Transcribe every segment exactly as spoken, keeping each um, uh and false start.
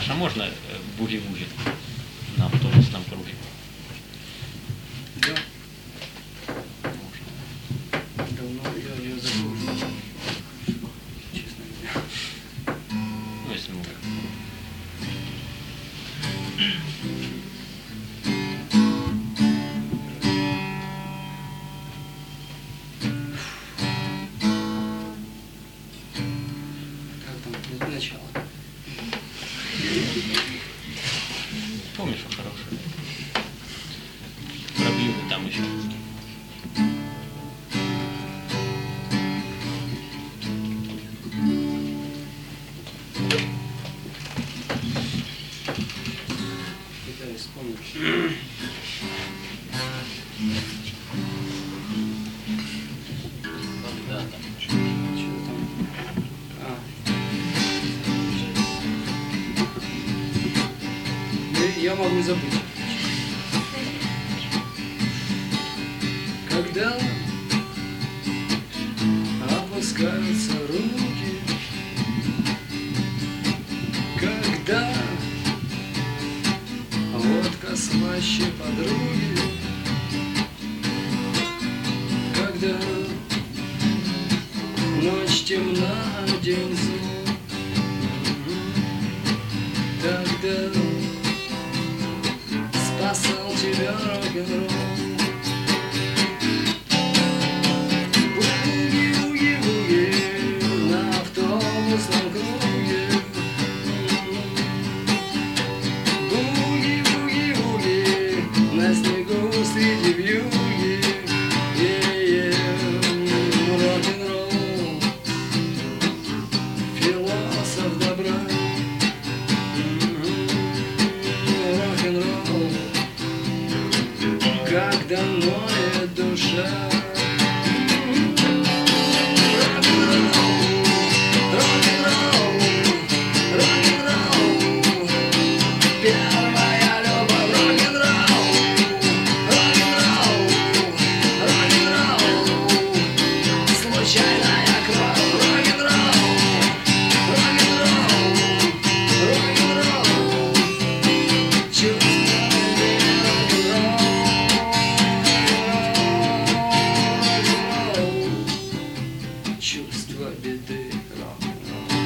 Саша, можно э, буги-вуги на автобусном круге? Да. Давно я ее забыл. Честно говоря. Ну, если можно. Как там начало? Помнишь, что хорошее? Пробью там еще. Пытаюсь вспомнить. Когда-то. Что там? А. Ну, я могу забыть. Когда опускаются руки, когда водка слаще подруги, когда ночь темна, день зол, тогда спасал тебя рок-н-ролл. Буги-буги-буги на автобусном круге. Буги-буги-буги на снегу среди вьюги. Е-е, рок-н-ролл, философ добра. Рок-н-ролл, когда ноет душа. Чувство беды, рок-н-ролл.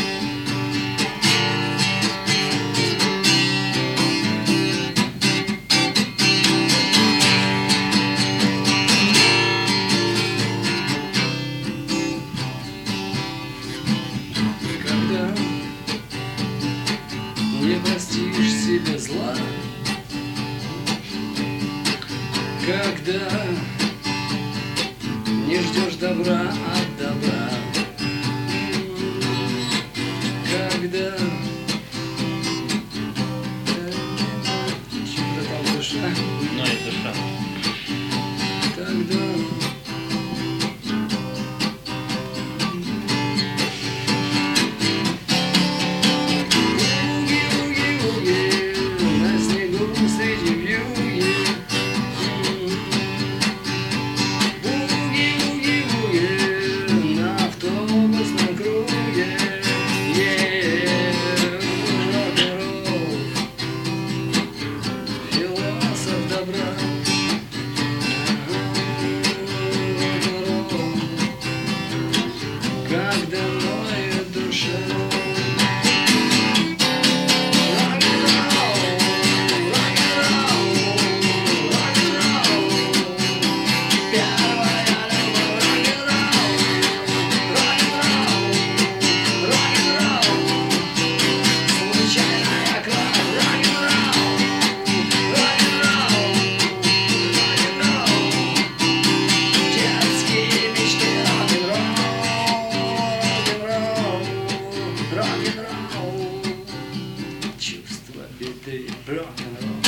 Когда не простишь себе зла, когда не ждешь добра от добра, когда что-то там душа, Но это душа. тогда буги-буги-буги на снегу среди вьюги. Буги-буги-буги на автобусном круге. Е-е, рок-н-ролл, философ добра. Рок-н-ролл, когда ноет душа. Чувство беды, рок-н-ролл.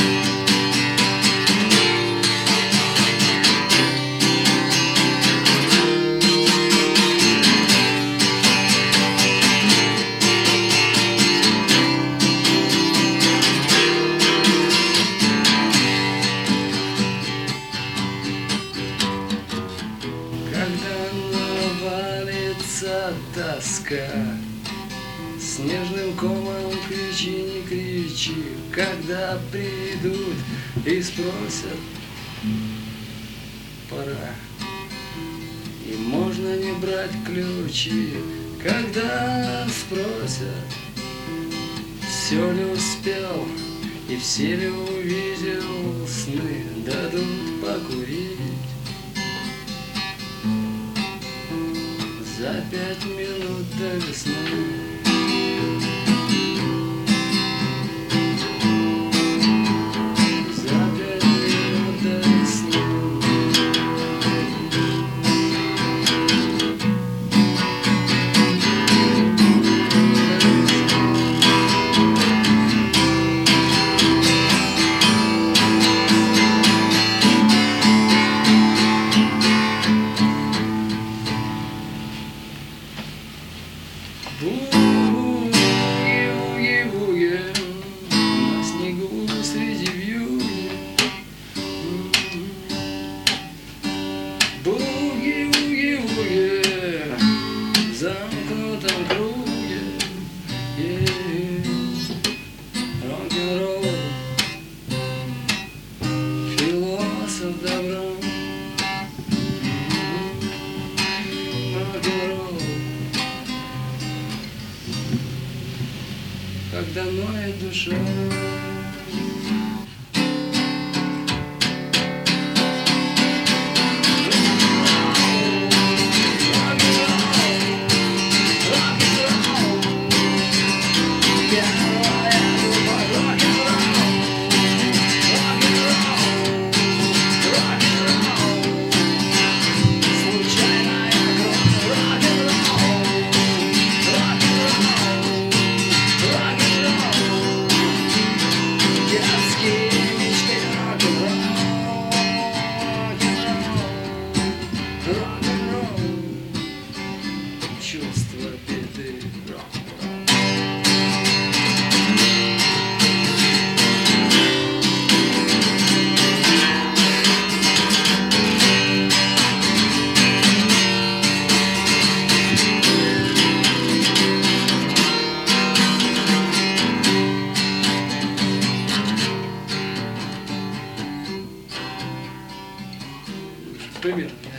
Когда навалится тоска, снежным комом кричи, не кричи, когда придут и спросят, пора. И можно не брать ключи, когда спросят, все ли успел и все ли увидел сны, дадут покурить за пять минут до весны. Буги-буги-буги на снегу среди вьюги. Буги-буги-буги в замкнутом круге. Рок-н-ролл, философ добра. Рок-н-ролл, когда ноет душа. Чувство беды, рок-н-ролл. Примерно.